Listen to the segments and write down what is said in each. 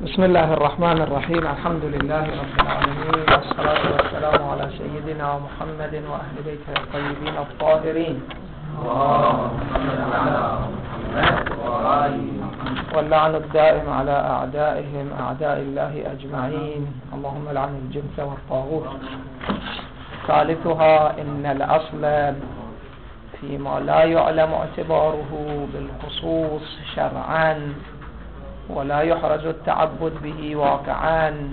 بسم الله الرحمن الرحيم. الحمد لله رب العالمين، والصلاة والسلام على سيدنا محمد وأهل بيته الطيبين الطاهرين، واللعن الدائم على أعدائهم أعداء الله أجمعين. اللهم لعن الجنس والطاغوت. ثالثها إن الأصل فيما لا يعلم اعتباره بالخصوص شرعا ولا يحرز التعبد به واقعا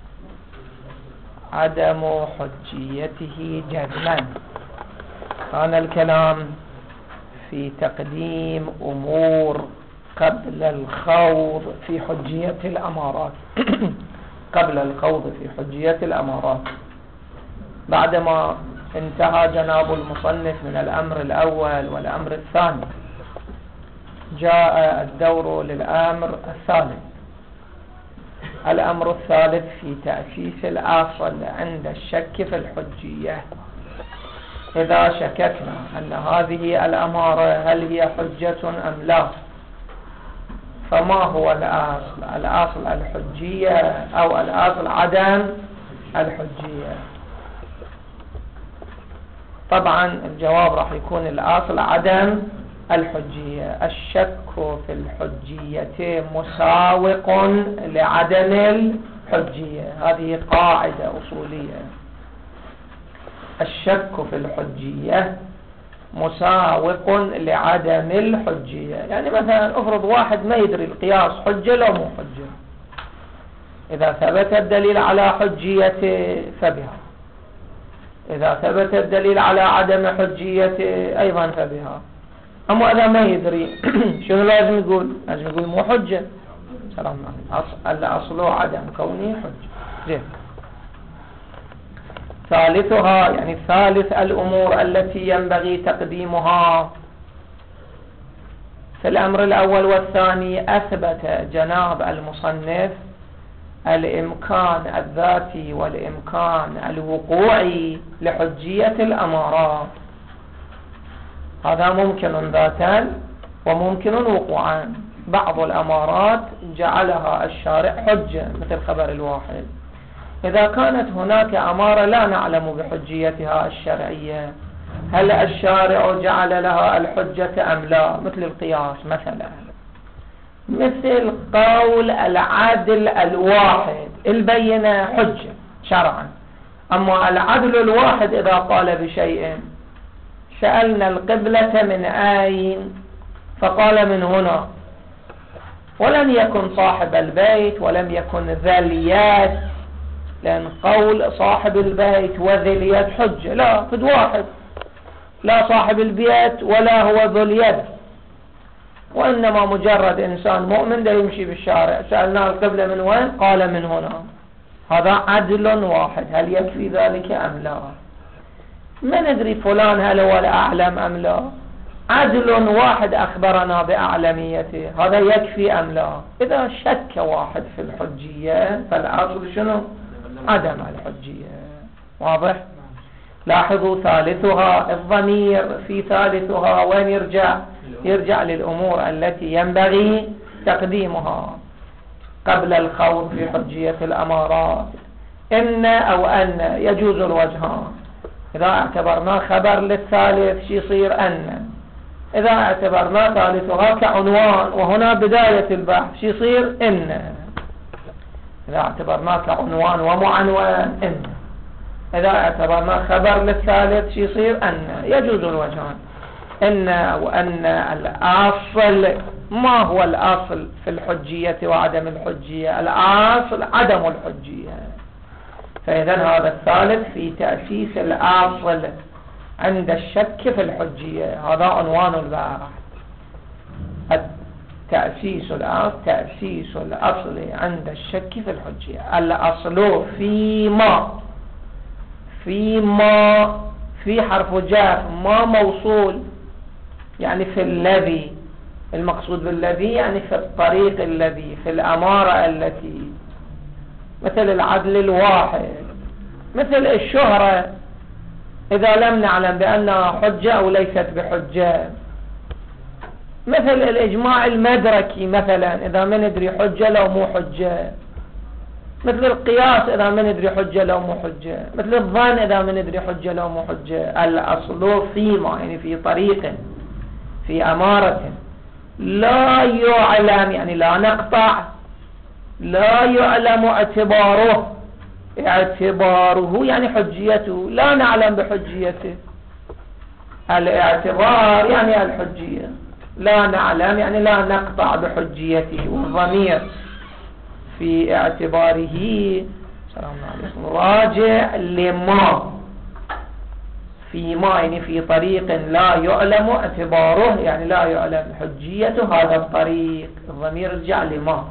عدم حجيته جزما. كان الكلام في تقديم أمور قبل الخوض في حجية الأمارات قبل الخوض في حجية الأمارات. بعدما انتهى جناب المصنف من الأمر الأول والأمر الثاني، جاء الدور للأمر الثالث. الأمر الثالث في تأسيس الأصل عند الشك في الحجية. إذا شككنا أن هذه الأمارة هل هي حجة أم لا، فما هو الأصل؟ الأصل الحجية أو الأصل عدم الحجية؟ طبعا الجواب راح يكون الأصل عدم الحجية. الشك في الحجية مساوق لعدم الحجية، هذه قاعدة أصولية. الشك في الحجية مساوق لعدم الحجية. يعني مثلا افرض واحد ما يدري القياس حجة لو مو حجة، إذا ثبت الدليل على حجيته فبها، إذا ثبت الدليل على عدم حجيته أيضا فبها. أما إذا ما يدري شنو لازم يقول؟ لازم يقول مو حجة. سلام عليكم. الأصل عدم كونه حجة. زين. ثالثها يعني ثالث الأمور التي ينبغي تقديمها في الأمر الأول والثاني، أثبت جناب المصنف الإمكان الذاتي والإمكان الوقوعي لحجية الأمارات. هذا ممكن ذاتا وممكن وقوعا. بعض الأمارات جعلها الشارع حجة مثل خبر الواحد. إذا كانت هناك أمارة لا نعلم بحجيتها الشرعية، هل الشارع جعل لها الحجة أم لا؟ مثل القياس مثلا، مثل قول العدل الواحد، البينة حجة شرعا. أما العدل الواحد إذا قال بشيء، سألنا القبلة من أين؟ فقال من هنا، ولم يكن صاحب البيت ولم يكن ذا اليد، لأن قول صاحب البيت وذي اليد حجة. لا، فد واحد، لا صاحب البيت ولا هو ذو اليد، وإنما مجرد إنسان مؤمن ده يمشي بالشارع، سألناه القبلة من وين؟ قال من هنا. هذا عدل واحد. هل يكفي ذلك أم لا؟ ما ندري فلان هل هو الأعلم أم لا. عدل واحد أخبرنا بأعلميته، هذا يكفي أم لا؟ إذا شك واحد في الحجية فالأصل شنو؟ عدم الحجية. واضح؟ لاحظوا ثالثها، الضمير في ثالثها وين يرجع؟ يرجع للأمور التي ينبغي تقديمها قبل الخوض في حجية الأمارات. إن أو أن يجوز الوجهان. إذا اعتبرنا خبر للثالث شي يصير أن، إذا اعتبرنا ثالثها كعنوان وهنا بداية البحث شي يصير إن، إذا اعتبرنا كعنوان ومعنوان إن، إذا اعتبرنا خبر للثالث شي يصير أن. يجوز الوجهان. إن أو أن. الأصل ما هو الأصل في الحجية وعدم الحجية؟ الأصل عدم الحجية. فإذا هذا الثالث في تأسيس الأصل عند الشك في الحجية. هذا عنوان البحث. تأسيس الأصل، تأسيس الأصل عند الشك في الحجية. الأصل فيما في حرف جر، ما موصول، يعني في الذي. المقصود بالذي يعني في الطريق الذي، في الأمارة التي، مثل العدل الواحد، مثل الشهرة إذا لم نعلم بأنها حجة أو ليست بحجة. مثل الإجماع المدركي مثلا إذا ما ندري حجة لو مو حجة، مثل القياس إذا ما ندري حجة لو مو حجة، مثل الظن إذا ما ندري حجة لو مو حجة. الأصل فيما يعني في طريق، في أمارة لا يعلم يعني لا نقطع، لا يعلم اعتباره، اعتباره يعني حجيته، لا نعلم بحجيته. الاعتبار يعني الحجية، لا نعلم يعني لا نقطع بحجيته. والضمير في اعتباره سلام عليكم راجع لما، في ما يعني في طريق لا يعلم اعتباره يعني لا يعلم حجيته هذا الطريق. الضمير رجع لما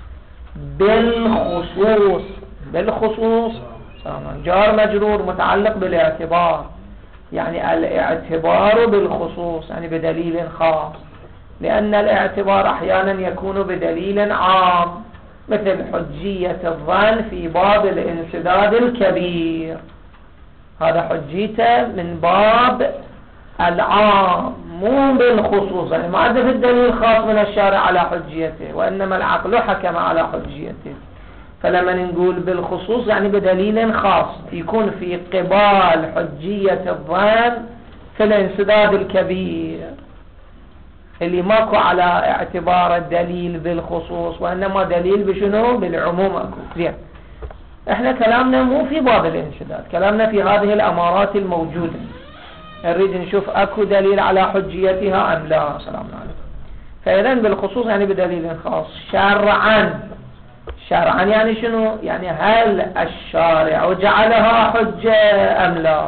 بالخصوص، بالخصوص جار مجرور متعلق بالاعتبار، يعني الاعتبار بالخصوص يعني بدليل خاص، لأن الاعتبار أحيانا يكون بدليل عام، مثل حجية الظن في باب الانسداد الكبير، هذا حجيته من باب العام مو بالخصوص، يعني ما عنده الدليل خاص من الشارع على حجيته، وإنما العقل حكم على حجيته. فلما نقول بالخصوص يعني بدليل خاص يكون في قبال حجية الظن في الانسداد الكبير اللي ماكو على اعتبار الدليل بالخصوص، وإنما دليل بشنو؟ بالعموم. أكو زين. احنا كلامنا مو في باب الانسداد، كلامنا في هذه الأمارات الموجودة، نريد نشوف أكو دليل على حجيتها أم لا. سلام عليكم. فإذن بالخصوص يعني بدليل خاص. شرعا، شرعا يعني شنو؟ يعني هل الشارع جعلها حجة أم لا؟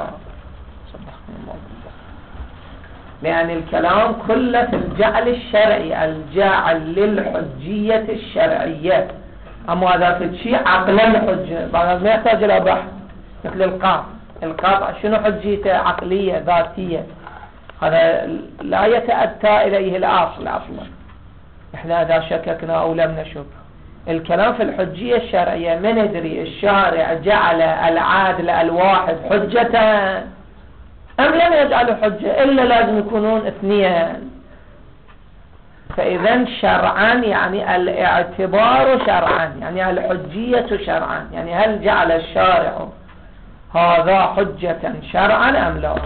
لأن الكلام كله في الجعل الشرعي، الجعل للحجية الشرعية. أما إذا في شيء عقلا حجة بعد ما يحتاج إلى بحث، مثل القاطع. القاطع شنو حجيته؟ عقلية ذاتية، هذا لا يتأتى إليه الأصل أصلا. إحنا إذا شككنا أو لم نشك، الكلام في الحجية الشرعية ما ندري الشارع جعل العادل الواحد حجة أم لم يجعله حجة، إلا لازم يكونون اثنين. فإذا شرعا يعني الاعتبار شرعا يعني الحجية شرعا، يعني هل جعل الشارع هذا حجة شرعا أم لا.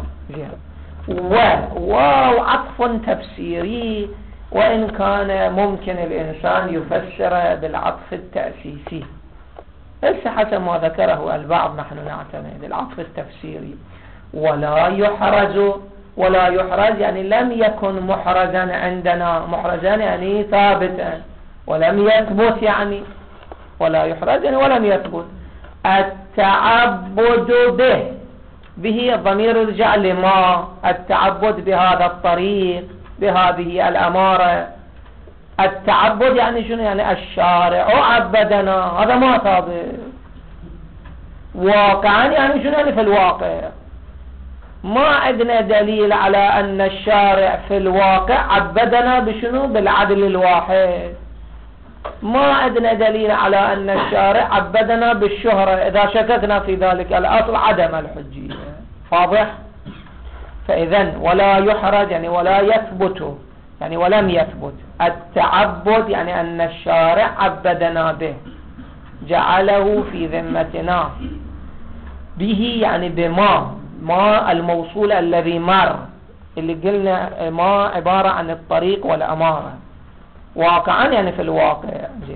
وعطف تفسيري، وإن كان ممكن الإنسان يفسر بالعطف التأسيسي، ليس حسب ما ذكره البعض، نحن نعتمد العطف التفسيري. ولا يحرز، ولا يحرز يعني لم يكن محرزا عندنا، محرزا يعني ثابتا، ولم يثبت يعني، ولا يحرز يعني ولم يثبت. التعبد به الضمير يرجع لما، التعبد بهذا الطريق بهذه الأمارة. التعبد يعني شنو؟ يعني الشارع عبدنا، هذا ما ثابت. واقعا يعني شنو؟ يعني في الواقع ما عندنا دليل على أن الشارع في الواقع عبدنا بشنو؟ بالعدل الواحد. ما عندنا دليل على أن الشارع عبدنا بالشهرة، إذا شككنا في ذلك الأصل عدم الحجية. واضح؟ فإذن ولا يحرج يعني ولا يثبت يعني ولم يثبت. التعبد يعني أن الشارع عبدنا به، جعله في ذمتنا. به يعني بما، ما الموصول الذي مر، اللي قلنا ما عبارة عن الطريق والأمارة. واقعا يعني في الواقع.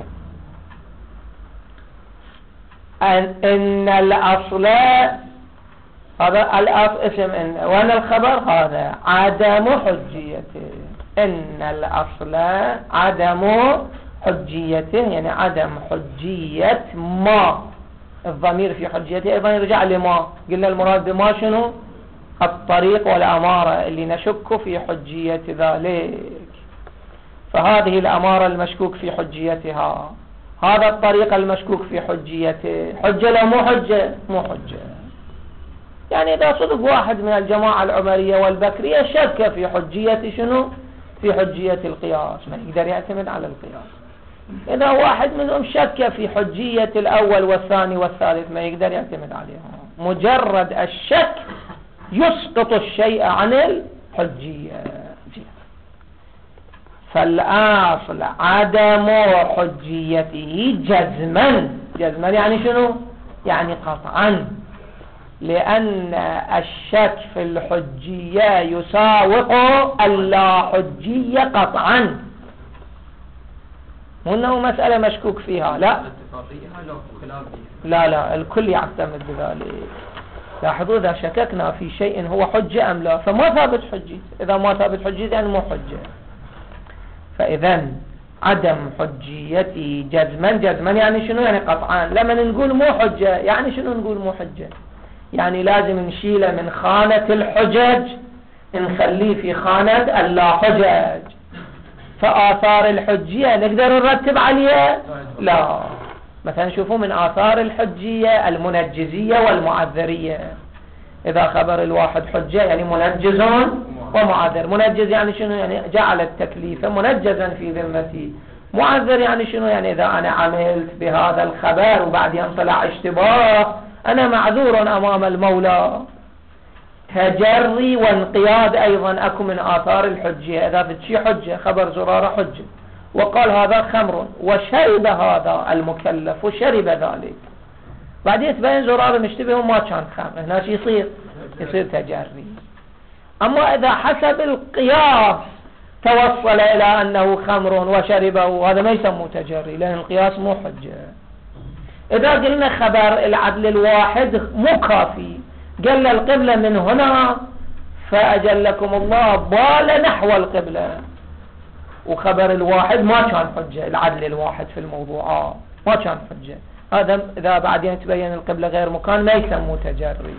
إن الأصل، هذا الأصل اسم إن، وأن الخبر هذا عدم حجيته. إن الأصل عدم حجيته يعني عدم حجية ما. الضمير في حجيته أيضا يرجع لما، قلنا المراد بما شنو؟ الطريق والأمارة اللي نشك في حجية ذلك. فهذه الأمارة المشكوك في حجيتها، هذا الطريق المشكوك في حجيته، حجة لا مو حجة؟ مو حجة. يعني إذا صدق واحد من الجماعة العمرية والبكرية شك في حجية شنو؟ في حجية القياس، ما يقدر يعتمد على القياس. إذا واحد منهم شك في حجية الأول والثاني والثالث ما يقدر يعتمد عليهم. مجرد الشك يسقط الشيء عن الحجية. فالأصل عدم حجيته جزما. جزما يعني شنو؟ يعني قطعا، لأن الشك في الحجية يساوق اللا حجية قطعا، مو أنه مسألة مشكوك فيها، لا الكل يعتمد بذلك. لاحظوا إذا شككنا في شيء هو حجة أم لا فما ثابت حجية، إذا ما ثابت حجية يعني مو حجة. فإذا عدم حجيتي جزما. جزما يعني شنو؟ يعني قطعا. لما نقول مو حجة يعني شنو؟ نقول مو حجة يعني لازم نشيله من خانة الحجج نخليه في خانة اللا حجج. فآثار الحجية نقدر نرتب عليها؟ لا. مثلا شوفوا من آثار الحجية المنجزية والمعذرية. إذا خبر الواحد حجة يعني منجز ومعذر. منجز يعني شنو؟ يعني جعل التكليف منجزا في ذمتي. معذر يعني شنو؟ يعني إذا أنا عملت بهذا الخبر وبعدين طلع اشتباه أنا معذور أمام المولى. تجري وانقياد أيضا أكو من آثار الحجية. إذا بتشي حجة خبر زرارة حجة وقال هذا خمر وشرب هذا المكلف وشرب ذلك، بعدين تبين زرارة مشتبه وما كان خمر، هنا يصير تجري. أما إذا حسب القياس توصل إلى أنه خمر وشربه هذا ما يسمى تجري، لأن القياس مو حجة. إذا قلنا خبر العدل الواحد مو كافي، قال القبلة من هنا فأجلكم الله بال نحو القبلة، وخبر الواحد ما كان حجة، العدل الواحد في الموضوع ما كان حجة، هذا إذا بعدين تبين القبلة غير مكان ما يسمى تجري.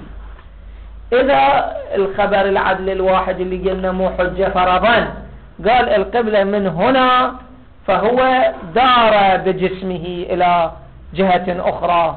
إذا الخبر العدل الواحد اللي قلنا مو حجة فرضا قال القبلة من هنا فهو دار بجسمه إلى جهة أخرى،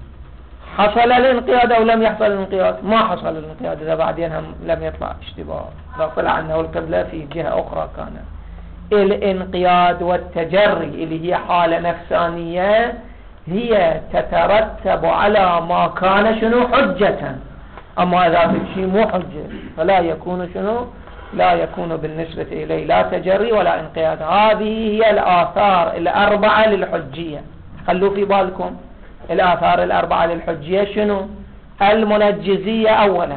حصل الانقياد أو لم يحصل الانقياد؟ ما حصل الانقياد. إذا بعدين هم لم يطلع اشتباه، إذا طلع أنه القبلة في جهة أخرى كان. الانقياد والتجري اللي هي حالة نفسانية هي تترتب على ما كان شنو؟ حجة. أما إذا في شيء مو حجة فلا يكون شنو؟ لا يكون بالنسبة إليه لا تجري ولا انقياد. هذه هي الآثار الأربعة للحجية. خلوا في بالكم الآثار الأربعة للحجية شنو؟ المنجزية أولا،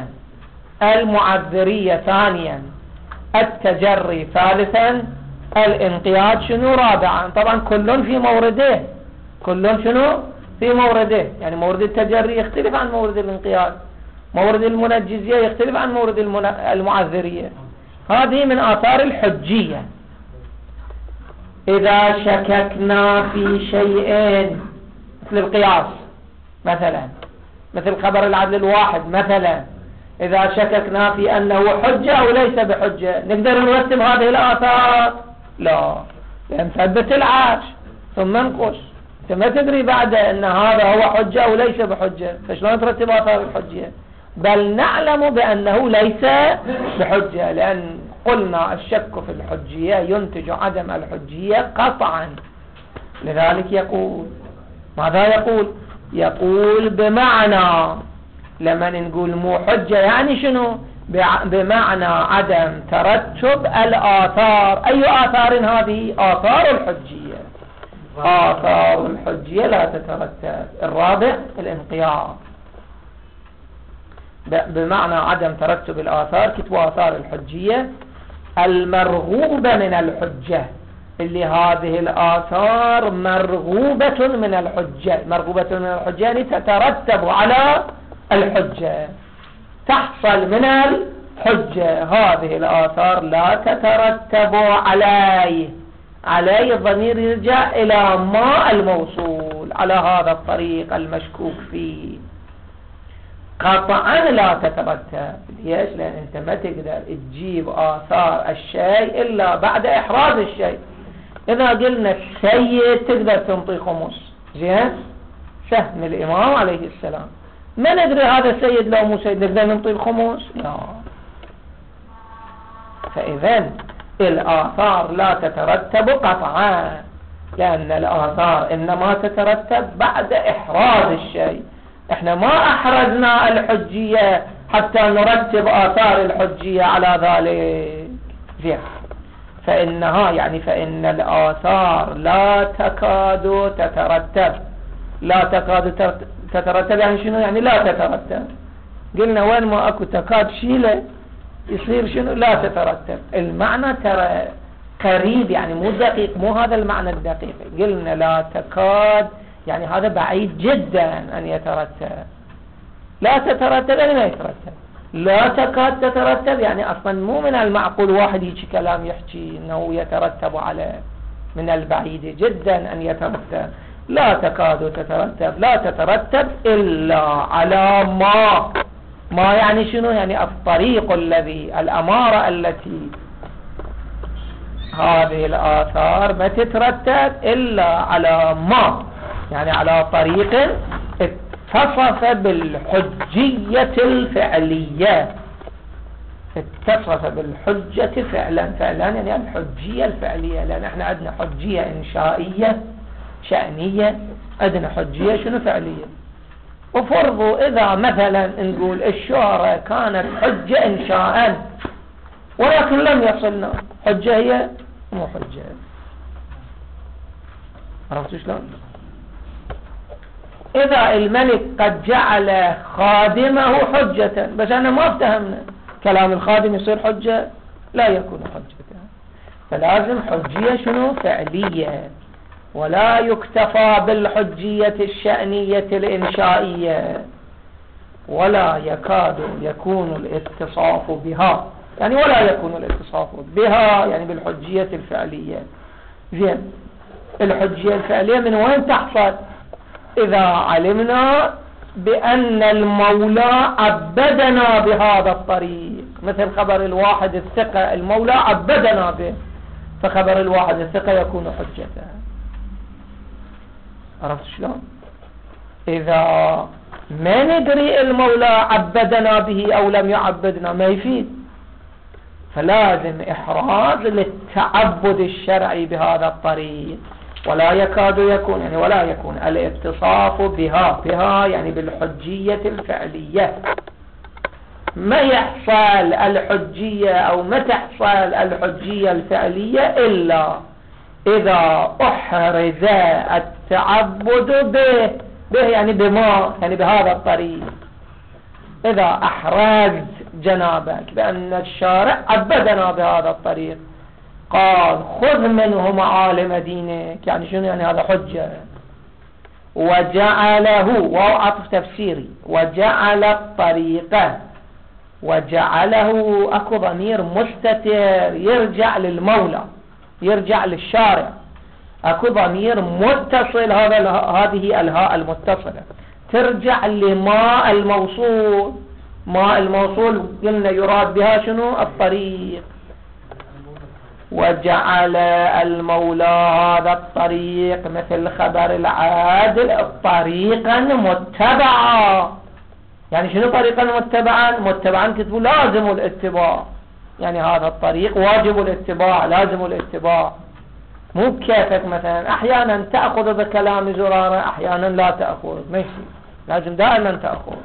المعذرية ثانيا، التجري ثالثا، الانقياد شنو؟ رابعا. طبعا كلهم في مورده، كلهم شنو؟ في مورده. يعني مورد التجري يختلف عن مورد الانقياد، مورد المنجزية يختلف عن مورد المعذرية. هذه من آثار الحجية. إذا شككنا في شيء مثل القياس مثلا، مثل خبر العدل الواحد مثلا، إذا شككنا في أنه حجة أو ليس بحجة نقدر نرتب هذه الآثار؟ لا، لأن ثبت العرش ثم نقص، أنت ما تدري بعد أن هذا هو حجة أو ليس بحجة، فشلون ترتب آثار الحجية؟ بل نعلم بأنه ليس بحجة، لأن قلنا الشك في الحجية ينتج عدم الحجية قطعا. لذلك يقول ماذا يقول؟ يقول بمعنى لما نقول مو حجة يعني شنو؟ بمعنى عدم ترتب الآثار. أي آثار هذه؟ آثار الحجية. آثار الحجية لا تترتب. الرابع الانقياد. بمعنى عدم ترتب الآثار كتبوا آثار الحجية المرغوبة من الحجة، اللي هذه الآثار مرغوبة من الحجة. مرغوبة من الحجة يعني تترتب على الحجة، تحصل من الحجة. هذه الآثار لا تترتب عليه الضمير يرجع إلى ما الموصول على هذا الطريق المشكوك فيه. قطعا لا تترتب. ليش؟ لأن أنت ما تقدر تجيب آثار الشيء إلا بعد إحراز الشيء. إذا قلنا السيد تقدر تنطي خمس، زين؟ سهم الإمام عليه السلام، ما ندري هذا السيد لو مو سيد نقدر ننطي الخمس؟ لا. فإذن الآثار لا تترتب قطعا، لأن الآثار إنما تترتب بعد إحراز الشيء. احنا ما أحرزنا الحجية حتى نرتب آثار الحجية على ذلك. زين. فإنها يعني فإن الآثار لا تكاد تترتب. لا تكاد تترتب يعني شنو؟ يعني لا تترتب. قلنا وين ما أكو تكاد شيله يصير شنو؟ لا تترتب. المعنى ترى قريب يعني مو دقيق، مو هذا المعنى الدقيق. قلنا لا تكاد يعني هذا بعيد جدا أن يترتب. لا تترتب يعني ما يترتب. لا تكاد تترتب يعني أصلا مو من المعقول واحد يجي كلام يحكي أنه يترتب على، من البعيد جدا أن يترتب. لا تكاد تترتب، لا تترتب إلا على ما يعني شنو؟ يعني الطريق الذي، الأمارة التي هذه الآثار ما تترتب إلا على ما، يعني على طريق اتصف بالحجية الفعلية. اتصف بالحجة فعلا يعني الحجية الفعلية، لأن احنا عندنا حجية إنشائية شأنية، عندنا حجية شنو؟ فعلية. وفرضوا إذا مثلا نقول الشهرة كانت حجة إنشاء ولكن لم يصلنا حجة، هي مو حجة. عرفتوا شلون؟ إذا الملك قد جعل خادمه حجة، بس أنا ما افتهمنا كلام الخادم يصير حجة، لا يكون حجة. فلازم حجية شنو؟ فعلية، ولا يكتفى بالحجية الشأنية الإنشائية، ولا يكاد يكون الاتصاف بها، يعني ولا يكون الاتصاف بها يعني بالحجية الفعلية. زين، الحجية الفعلية من وين تحصل؟ إذا علمنا بأن المولى عبدنا بهذا الطريق، مثل خبر الواحد الثقة، المولى عبدنا به، فخبر الواحد الثقة يكون حجة. عرفت شلون؟ إذا ما ندري المولى عبدنا به أو لم يعبدنا ما يفيد، فلازم إحراز للتعبد الشرعي بهذا الطريق. ولا يكاد يكون يعني ولا يكون الاتصاف بها يعني بالحجية الفعلية. ما يحصل الحجية أو ما تحصل الحجية الفعلية إلا إذا أحرز التعبد به يعني بما، يعني بهذا الطريق. إذا أحرزت جنابك بأن الشارع عبدنا بهذا الطريق، قال خذ منه معالم دينك، يعني شنو؟ يعني هذا حجة. وجعله، وعطف تفسيري، وجعل الطريقة، وجعله أكو ضمير مستتر يرجع للمولى، يرجع للشارع. أكو ضمير متصل، هذه الهاء المتصلة ترجع لما الموصول. ما الموصول قلنا يراد بها شنو؟ الطريق. وجعل المولى هذا الطريق مثل خبر العادل طريقا متبعا. يعني شنو طريقا متبعا؟ متبعا كتبوا لازم الاتباع، يعني هذا الطريق واجب الاتباع، لازم الاتباع. مو بكيفك، مثلا احيانا تأخذ بكلام زرارة احيانا لا تأخذ، ماشي، لازم دائما تأخذ.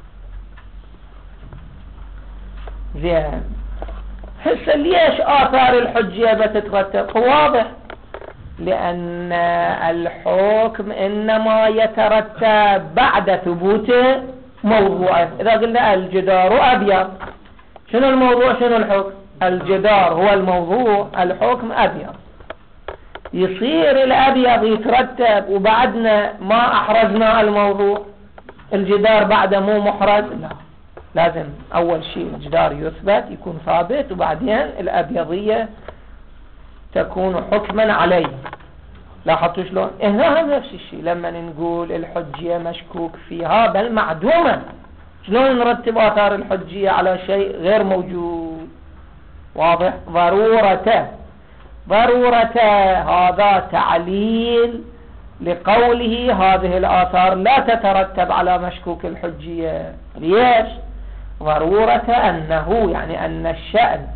زين، هسه ليش آثار الحجية بتترتب؟ واضح، لأن الحكم إنما يترتب بعد ثبوت موضوعه. إذا قلنا الجدار أبيض، شنو الموضوع؟ شنو الحكم؟ الجدار هو الموضوع، الحكم أبيض. يصير الأبيض يترتب وبعدنا ما أحرزنا الموضوع، الجدار بعد مو محرز؟ لا، لازم أول شيء الجدار يثبت يكون ثابت، وبعدين الأبيضية تكون حكما عليه. لاحظتوا شلون؟ هنا نفس الشيء لما نقول الحجية مشكوك فيها بل معدومة، شلون نرتب آثار الحجية على شيء غير موجود؟ واضح؟ ضرورة هذا تعليل لقوله هذه الآثار لا تترتب على مشكوك الحجية. ليش؟ ضرورة أنه يعني أن الشأن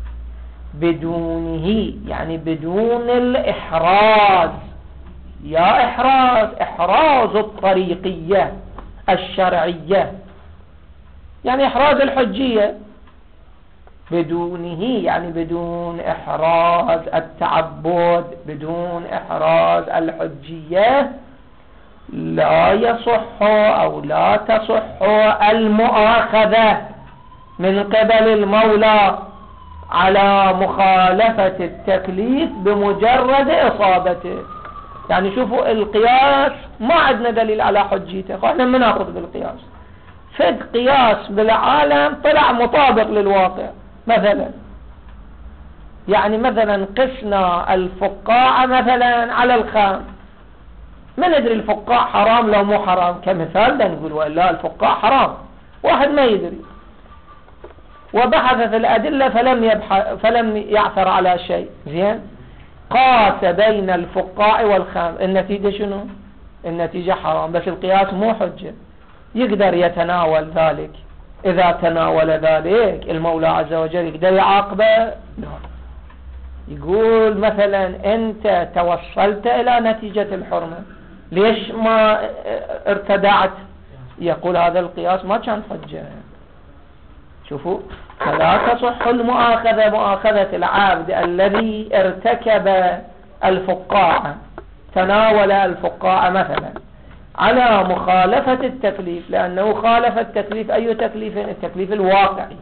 بدونه، يعني بدون الإحراز، يا إحراز الطريقية الشرعية، يعني إحراز الحجية. بدونه يعني بدون إحراز التعبد، بدون إحراز الحجية، لا يصح أو لا تصح المؤاخذة من قبل المولى على مخالفة التكليف بمجرد إصابته. يعني شوفوا القياس ما عندنا دليل على حجيته، فإحنا ما ناخذ بالقياس. فد قياس بالعالم طلع مطابق للواقع. مثلا يعني مثلا قسنا الفقاعة مثلا على الخام، ما ندري الفقاع حرام لو مو حرام كمثال، لا نقول ولا الفقاع حرام، واحد ما يدري وبحث في الأدلة فلم يعثر على شيء، زين، قاس بين الفقاع والخام، النتيجة شنو؟ النتيجة حرام، بس القياس مو حجة. يقدر يتناول ذلك، إذا تناول ذلك المولى عز وجل يقدر يعاقبه؟ لا. يقول مثلا أنت توصلت إلى نتيجة الحرمة، ليش ما ارتدعت؟ يقول هذا القياس ما كان حجة. شوفوا، فلا تصح المؤاخذة مؤاخذة العابد الذي ارتكب الفقاعة، تناول الفقاعة مثلا على مخالفة التكليف، لأنه خالف التكليف. أي تكليف؟ التكليف الواقعي.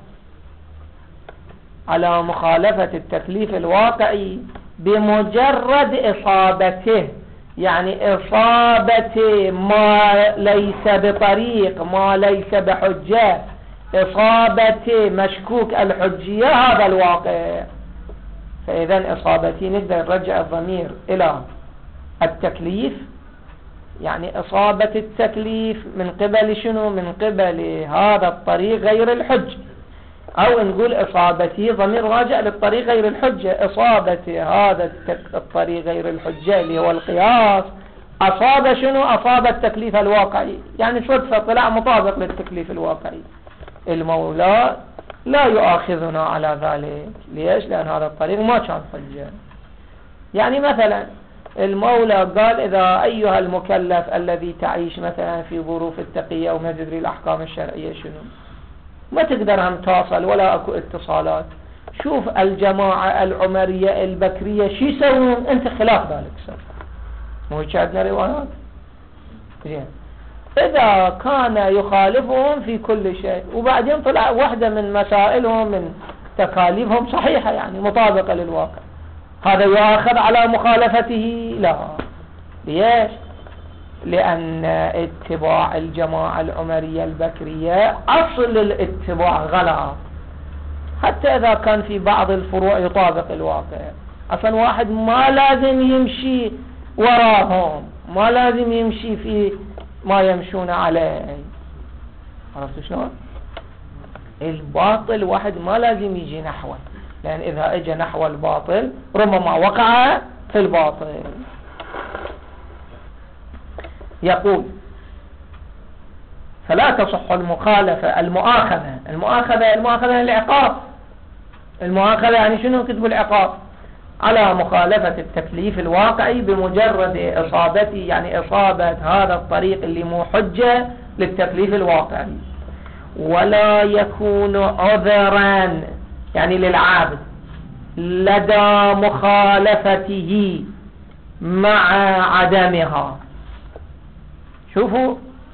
على مخالفة التكليف الواقعي بمجرد إصابته، يعني إصابة ما ليس بطريق، ما ليس بحجة، إصابة مشكوك الحجية، هذا الواقع. فإذا إصابتي نقدر نرجع الضمير إلى التكليف، يعني إصابة التكليف من قبل شنو؟ من قبل هذا الطريق غير الحج، أو نقول إصابتي ضمير راجع للطريق غير الحجة. إصابة هذا الطريق غير الحجة اللي هو القياس، أصاب شنو؟ أصاب التكليف الواقعي، يعني صدفة طلع مطابق للتكليف الواقعي. المولى لا يؤاخذنا على ذلك. ليش؟ لأن هذا الطريق ما كان حجة. يعني مثلا المولى قال إذا أيها المكلف الذي تعيش مثلا في ظروف التقية وما تدري الأحكام الشرعية شنو، ما تقدر هم تواصل ولا أكو اتصالات. شوف الجماعة العمرية البكرية شو يسوون؟ أنت خلاف ذلك سر، مو هيك عندنا روايات؟ زين، إذا كان يخالفهم في كل شيء وبعدين طلع واحدة من مسائلهم من تكاليفهم صحيحة يعني مطابقة للواقع، هذا يؤاخذ على مخالفته؟ لا. ليش؟ لأن اتباع الجماعة العمرية البكرية أصل الاتباع غلط، حتى إذا كان في بعض الفروع يطابق الواقع. أصلا واحد ما لازم يمشي وراهم، ما لازم يمشي في ما يمشون عليه. عرفت شلون؟ الباطل واحد ما لازم يجي نحوه، لأن إذا اجى نحو الباطل ربما وقع في الباطل. يقول فلا تصح المخالفة المؤاخذة العقاب. المؤاخذة يعني شنو؟ كتب العقاب على مخالفة التكليف الواقعي بمجرد إصابته، يعني إصابة هذا الطريق اللي مو حجة للتكليف الواقعي. ولا يكون عذرا يعني للعابد لدى مخالفته مع عدمها. شوفوا،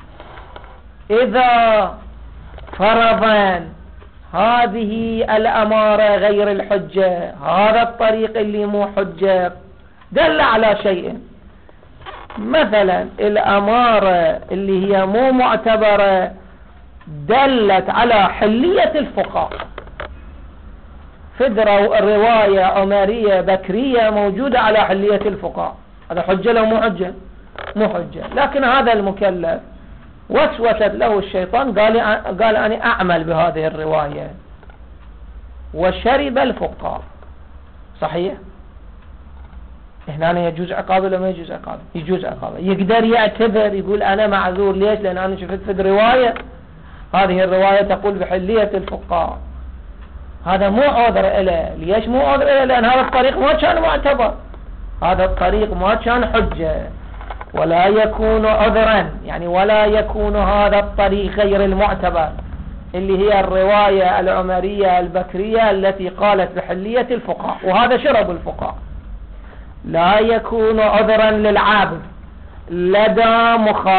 إذا فرضا هذه الأمارة غير الحجة، هذا الطريق اللي مو حجة دل على شيء، مثلا الأمارة اللي هي مو معتبرة دلت على حلية الفقهاء. فدروا الرواية عمرية بكرية موجودة على حلية الفقهاء، هذا حجة لو مو حجة؟ مو حجة. لكن هذا المكلف وسوست له الشيطان، قال أنا أعمل بهذه الرواية وشرب الفقهاء. صحيح؟ هنا يجوز عقاب ولا ما يجوز عقاب؟ يجوز عقاب. يقدر يعتبر يقول أنا معذور. ليش؟ لأن أنا شفت في الرواية، هذه الرواية تقول بحلية الفقهاء، هذا مو عذر له. ليش مو عذر له؟ لأن هذا الطريق ما كان معتبر، هذا الطريق ما كان حجة. ولا يكون عذرا يعني ولا يكون هذا الطريق غير المعتبر اللي هي الرواية العمرية البكرية التي قالت بحلية الفقهاء، وهذا شرب الفقهاء، لا يكون عذرا للعابد لدى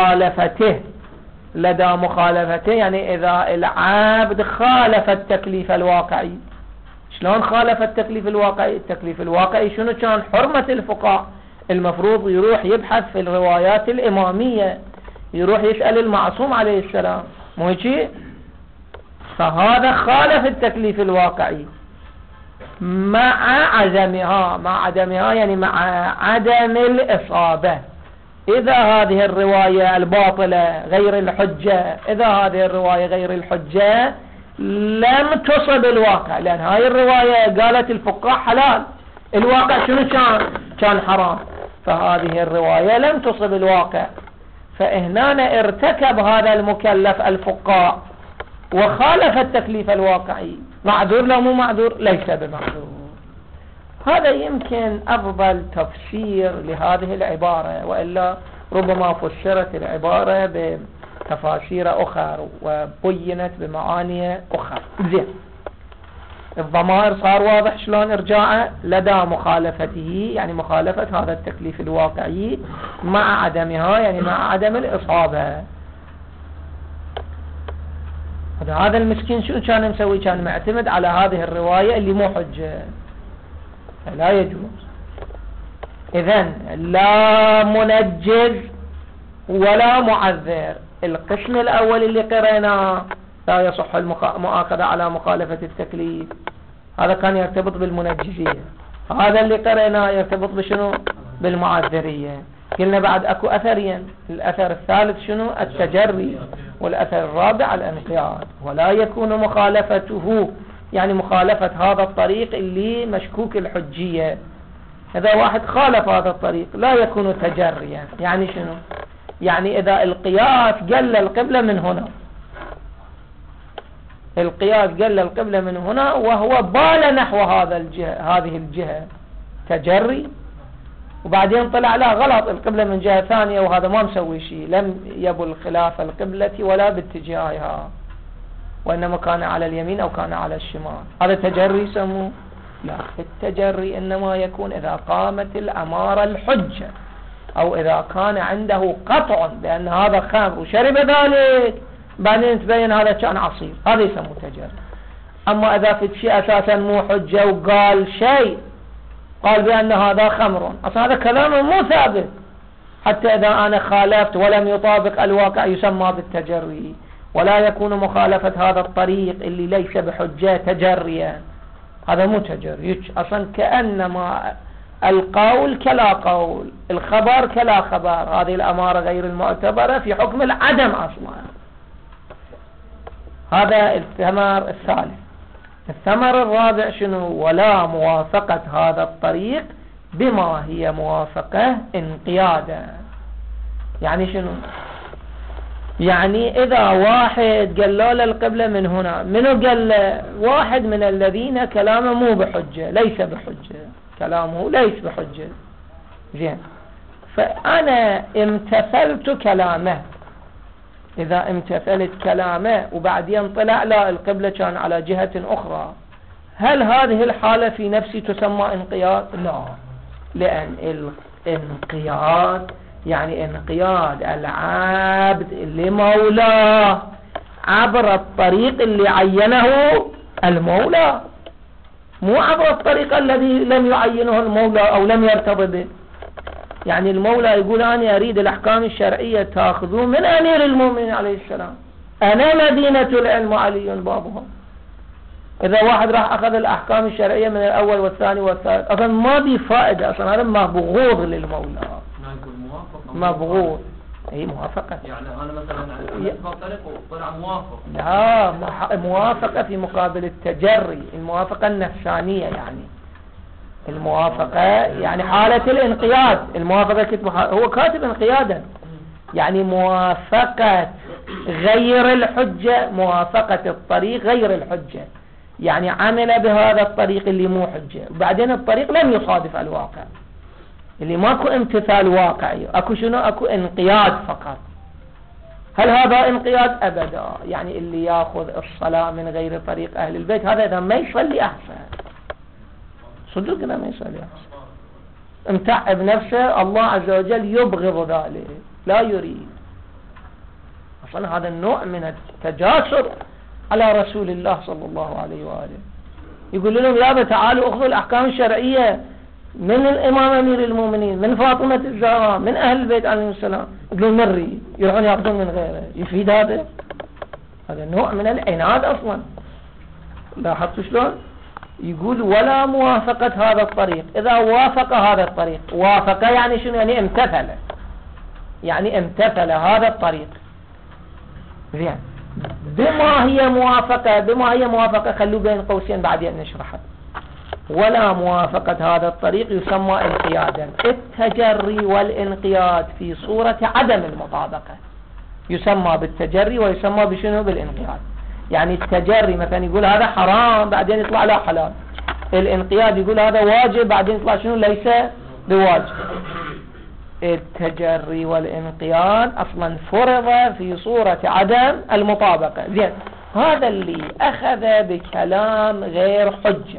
مخالفته، يعني إذا العابد خالف التكليف الواقعي. شلون خالف التكليف الواقعي؟ التكليف الواقعي شنو كان؟ حرمة الفقهاء. المفروض يروح يبحث في الروايات الإمامية، يروح يسأل المعصوم عليه السلام، مو هيك؟ فهذا خالف التكليف الواقعي مع عدمها يعني مع عدم الإصابة. إذا هذه الرواية الباطلة غير الحجة، إذا هذه الرواية غير الحجة لم تصب الواقع، لأن هاي الرواية قالت الفقهاء حلال، الواقع شنو كان حرام، فهذه الرواية لم تصب الواقع. فهنا ارتكب هذا المكلف الفقهاء وخالف التكليف الواقعي، معذور لو مو معذور؟ ليس بمعذور. هذا يمكن أفضل تفسير لهذه العبارة، وإلا ربما فسرت العبارة بتفاسير أخرى وبينت بمعاني أخرى. زين، الضمائر صار واضح شلون إرجاعه لدى مخالفته، يعني مخالفة هذا التكليف الواقعي مع عدمها، يعني مع عدم الإصابة. هذا المسكين شو كان مسوي؟ كان معتمد على هذه الرواية اللي مو حجة، لا يجوز. إذن لا منجز ولا معذر. القسم الأول اللي قرأناه لا يصح المؤاخذة على مخالفة التكليف، هذا كان يرتبط بالمنجزية. هذا اللي قرأناه يرتبط بشنو؟ بالمعذرية. قلنا بعد أكو أثرين، الأثر الثالث شنو؟ التجري، والأثر الرابع الانقياد. ولا يكون مخالفته يعني مخالفة هذا الطريق اللي مشكوك الحجية، إذا واحد خالف هذا الطريق لا يكون تجريا. يعني شنو؟ يعني إذا القياس قل القبلة من هنا، القياس قل القبلة من هنا وهو بال نحو هذه الجهة تجري، وبعدين طلع لا غلط القبلة من جهة ثانية وهذا ما مسوي شيء، لم يبل خلاف القبلة ولا باتجاهها، وإنما كان على اليمين أو كان على الشمال، هذا تجري يسموه؟ لا، التجري إنما يكون إذا قامت الأمارة الحجة، أو إذا كان عنده قطع بأن هذا خمر وشرب ذلك بعدين تبين هذا كان عصير، هذا يسموه تجري. أما إذا في شيء أساسا مو حجة وقال شيء، قال بأن هذا خمر، أصلا هذا كلام مو ثابت، حتى إذا أنا خالفت ولم يطابق الواقع يسمى بالتجري. ولا يكون مخالفة هذا الطريق اللي ليس بحجة تجريا، هذا مو تجري. أصلا كأنما القول كلا قول، الخبر كلا خبر، هذه الأمارة غير المعتبرة في حكم العدم أصلا. هذا الثمر الثالث. الثمر الرابع شنو؟ ولا موافقة هذا الطريق بما هي موافقة انقيادا. يعني شنو؟ يعني إذا واحد قال له القبلة من هنا، منو قال له؟ واحد من الذين كلامه مو بحجة، ليس بحجة، كلامه ليس بحجة. زين، فأنا امتثلت كلامه. إذا امتثلت كلامه وبعدين طلع لا القبلة كان على جهة أخرى، هل هذه الحالة في نفسي تسمى انقياد؟ لا، لأن الانقياد يعني انقياد العبد لمولاه عبر الطريق اللي عينه المولى، مو عبر الطريق الذي لم يعينه المولى أو لم يرتضي به. يعني المولى يقول أنا أريد الأحكام الشرعية تأخذوا من أمير المؤمنين عليه السلام، أنا مدينة العلم علي بابها. إذا واحد راح أخذ الأحكام الشرعية من الأول والثاني والثالث أصلا ما بي فائدة، أصلا هذا مبغوض للمولى، مبغوض. أي موافقة، يعني أنا مثلا طريق وطلع موافق، لا موافقة في مقابل التجري، الموافقة النفسانية، يعني الموافقة يعني حالة الانقياد. الموافقة هو كاتب انقيادا، يعني موافقة غير الحجة، موافقة الطريق غير الحجة، يعني عمل بهذا الطريق اللي مو حجة، وبعدين الطريق لم يصادف الواقع، اللي ماكو امتثال واقعي، اكو شنو؟ اكو انقياد فقط. هل هذا انقياد؟ أبدا. يعني اللي يأخذ الصلاة من غير طريق أهل البيت هذا إذا ما يصلي أحسن، صدقنا ما يصلي أحسن، امتعب نفسه، الله عز وجل يبغض ذلك، لا يريد. أصلا هذا النوع من التجاسر على رسول الله صلى الله عليه وآله. يقول لهم لا تعالوا أخذوا الأحكام الشرعية من الإمام أمير المؤمنين، من فاطمة الزهراء، من أهل البيت عليهم السلام. يقولون مري يروحون يأخذون من غيره. يفيد هذا؟ هذا نوع من العناد أصلا. لاحظتوا شلون؟ يقول ولا موافقة هذا الطريق. إذا وافق هذا الطريق، وافق يعني شنو؟ يعني امتثل، يعني امتثل هذا الطريق. زين، بما هي موافقة؟ بما هي موافقة خلوا بين قوسين بعدين نشرحها. ولا موافقة هذا الطريق يسمى انقيادا. التجري والانقياد في صورة عدم المطابقة يسمى بالتجري ويسمى بشنو؟ بالانقياد. يعني التجري مثلا يقول هذا حرام بعدين يطلع له حلال، الانقياد يقول هذا واجب بعدين يطلع شنو؟ ليس بواجب. التجري والانقياد اصلا فرض في صورة عدم المطابقة. زين، هذا اللي اخذ بكلام غير حجة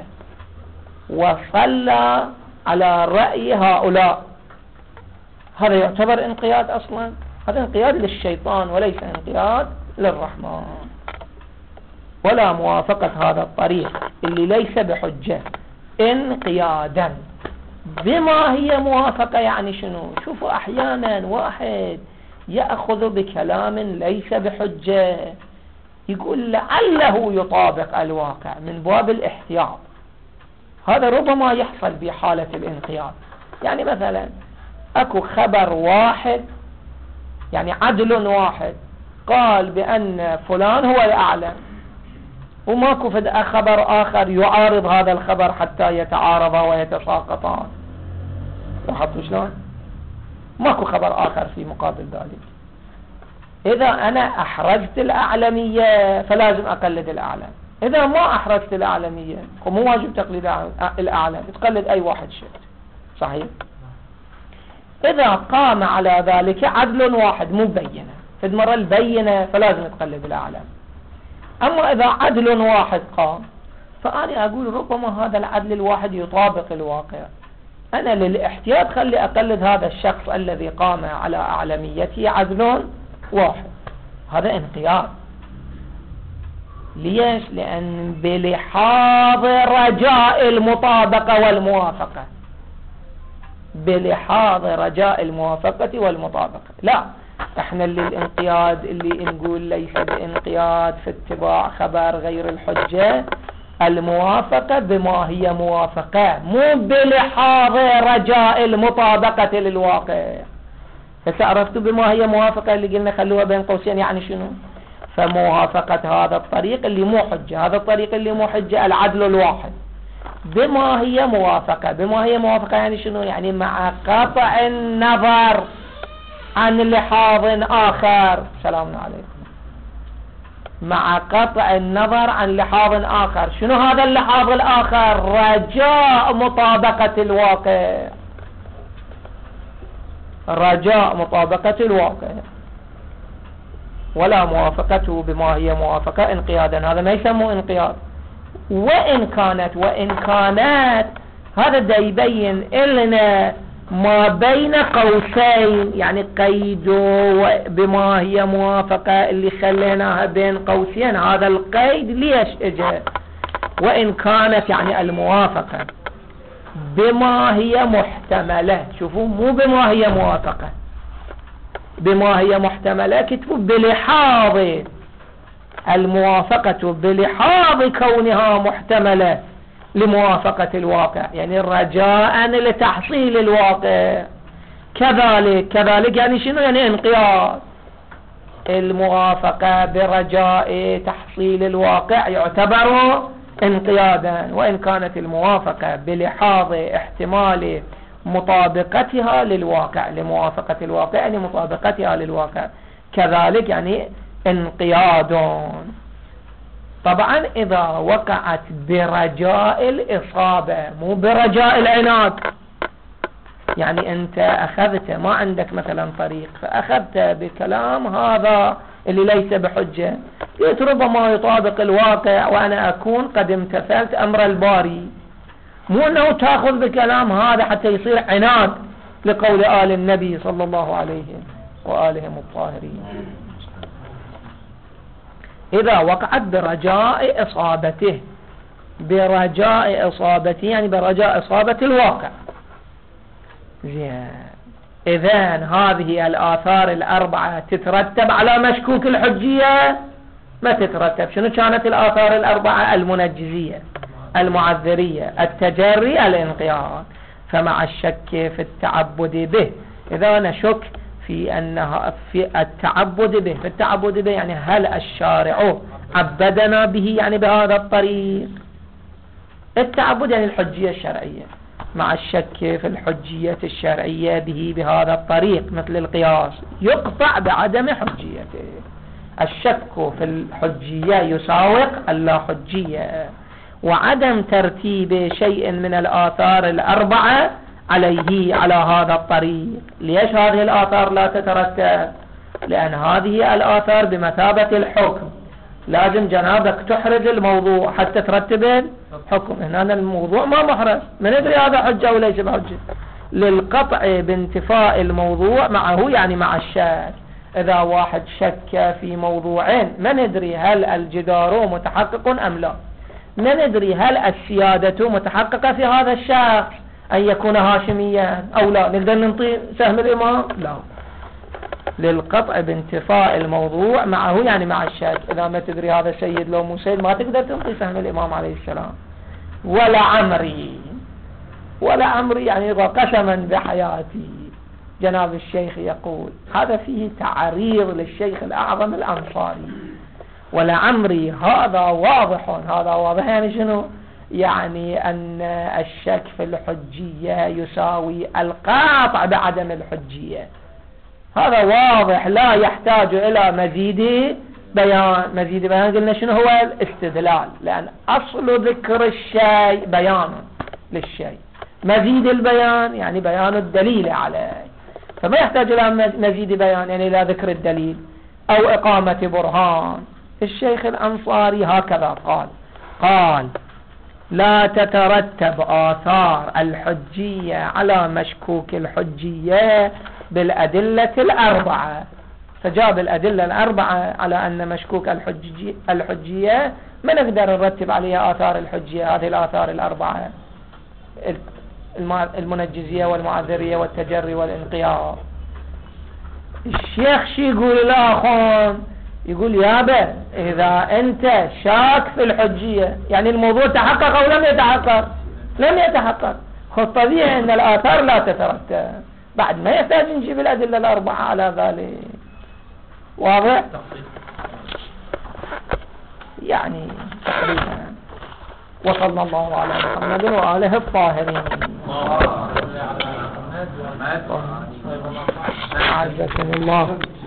وصلى على رأي هؤلاء، هذا يعتبر انقياد اصلا؟ هذا انقياد للشيطان وليس انقياد للرحمن. ولا موافقة هذا الطريق اللي ليس بحجة انقيادا. بما هي موافقة يعني شنو؟ شوفوا احيانا واحد يأخذ بكلام ليس بحجة، يقول لعله يطابق الواقع من باب الاحتياط. هذا ربما يحصل بحالة الانقياد. يعني مثلا اكو خبر واحد، يعني عدل واحد قال بأن فلان هو الأعلم، وماكو خبر آخر يعارض هذا الخبر حتى يتعارضا ويتساقطان. لاحظتوا شلون؟ ماكو خبر آخر في مقابل ذلك. إذا أنا أحرجت الأعلمية فلازم أقلد الأعلم، إذا ما أحرجت الأعلمية ومو واجب تقليد الأعلم، تقلد أي واحد شئت. صحيح؟ إذا قام على ذلك عدل واحد مو بينة، في مرة البينة فلازم تقلد الأعلم. أما إذا عدل واحد قام، فأنا أقول ربما هذا العدل الواحد يطابق الواقع، أنا للاحتياط خلي أقلد هذا الشخص الذي قام على أعلميته عدل واحد. هذا انقياد. ليش؟ لأن بلحاظ رجاء المطابقة والموافقة، بلحاظ رجاء الموافقة والمطابقة. لا، احنا اللي الانقياد اللي نقول ليس بانقياد في اتباع خبر غير الحجة، الموافقة بما هي موافقة، مو بلحاظ رجاء المطابقة للواقع. هسه عرفتوا بما هي موافقة اللي قلنا خلوها بين قوسين يعني شنو؟ فموافقة هذا الطريق اللي مو حجة، هذا الطريق اللي مو حجة العدل الواحد، بما هي موافقة. بما هي موافقة يعني شنو؟ يعني مع قطع النظر عن لحاظ آخر. سلام عليكم. مع قطع النظر عن لحاظ آخر. شنو هذا اللحاظ الآخر؟ رجاء مطابقة الواقع، رجاء مطابقة الواقع. ولا موافقته بما هي موافقة انقيادا، هذا ما يسمى انقياد. وإن كانت هذا دا يبين لنا ما بين قوسين، يعني قيدوا بما هي موافقة اللي خليناها بين قوسين. هذا القيد ليش اجى؟ وإن كانت يعني الموافقة بما هي محتملة. شوفوا، مو بما هي موافقة، بما هي محتملة كتبوا بلحاظ الموافقة، بلحاظ كونها محتملة لموافقة الواقع، يعني رجاء لتحصيل الواقع. كذلك يعني شنو؟ يعني انقياد. الموافقة برجاء تحصيل الواقع يعتبر انقيادا، وإن كانت الموافقة بلحاظ احتمال مطابقتها للواقع، لموافقة الواقع يعني مطابقتها للواقع، كذلك يعني انقياد. طبعا إذا وقعت برجاء الإصابة مو برجاء العناد، يعني أنت أخذت ما عندك مثلا طريق فأخذت بكلام هذا اللي ليس بحجة، قلت ربما يطابق الواقع وأنا أكون قد امتثلت أمر الباري، مو أنه تأخذ بكلام هذا حتى يصير عناد لقول آل النبي صلى الله عليه وآلهم الطاهرين. إذا وقعت برجاء إصابته، برجاء إصابته يعني برجاء إصابة الواقع. زين، إذن هذه الآثار الأربعة تترتب على مشكوك الحجية؟ ما تترتب. شنو كانت الآثار الأربعة؟ المنجزية، المعذرية، التجري، الانقياد. فمع الشك في التعبد به، إذا نشك في أنها في التعبد به، في التعبد به يعني هل الشارع عبدنا به يعني بهذا الطريق؟ التعبد يعني الحجية الشرعية، مع الشك في الحجية الشرعية به بهذا الطريق مثل القياس يقطع بعدم حجيته. الشك في الحجية يساوق اللا حجية، وعدم ترتيب شيء من الآثار الأربعة عليه على هذا الطريق. ليش هذه الآثار لا تترتب؟ لأن هذه الآثار بمثابة الحكم، لازم جنابك تحرز الموضوع حتى ترتب الحكم. هنا الموضوع ما محرز، من ندري هذا حجة وليس بحجة. للقطع بانتفاء الموضوع معه يعني مع الشك. إذا واحد شك في موضوعين ما ندري هل الجدار متحقق أم لا، ما ندري هل السيادة متحققة في هذا الشخص أن يكون هاشميا أو لا، نقدر ننطي سهم الإمام؟ لا. للقطع بانتفاء الموضوع معه يعني مع الشك. إذا ما تدري هذا سيد لو مو سيد ما تقدر تنطي سهم الإمام عليه السلام. ولا عمري، ولا عمري يعني قسما بحياتي. جناب الشيخ يقول هذا فيه تعريض للشيخ الأعظم الأنصاري. ولا عمري هذا واضح، هذا واضح يعني شنو؟ يعني أن الشك في الحجية يساوي القاطع بعدم الحجية. هذا واضح لا يحتاج إلى مزيد بيان. مزيد بيان قلنا شنو هو؟ الاستدلال، لأن أصل ذكر الشيء بيان للشيء، مزيد البيان يعني بيان الدليل عليه، فما يحتاج إلى مزيد بيان يعني إلى ذكر الدليل أو إقامة برهان. الشيخ الأنصاري هكذا قال لا تترتب آثار الحجية على مشكوك الحجية بالأدلة الأربعة. فجاب الأدلة الأربعة على أن مشكوك الحجية ما نقدر نرتب عليها آثار الحجية. هذه الآثار الأربعة المنجزية والمعذرية والتجري والانقياد. الشيخ شي يقول الآخر؟ يقول يابا إذا أنت شاك في الحجية يعني الموضوع تحقق أو لم يتحقق؟ لم يتحقق. طبيعي أن الآثار لا تترتب، بعد ما يحتاج نجيب الأدلة الأربعة على ذلك. واضح؟ يعني تقريبا. وصلى الله على محمد وآله الطاهرين. أعزكم الله.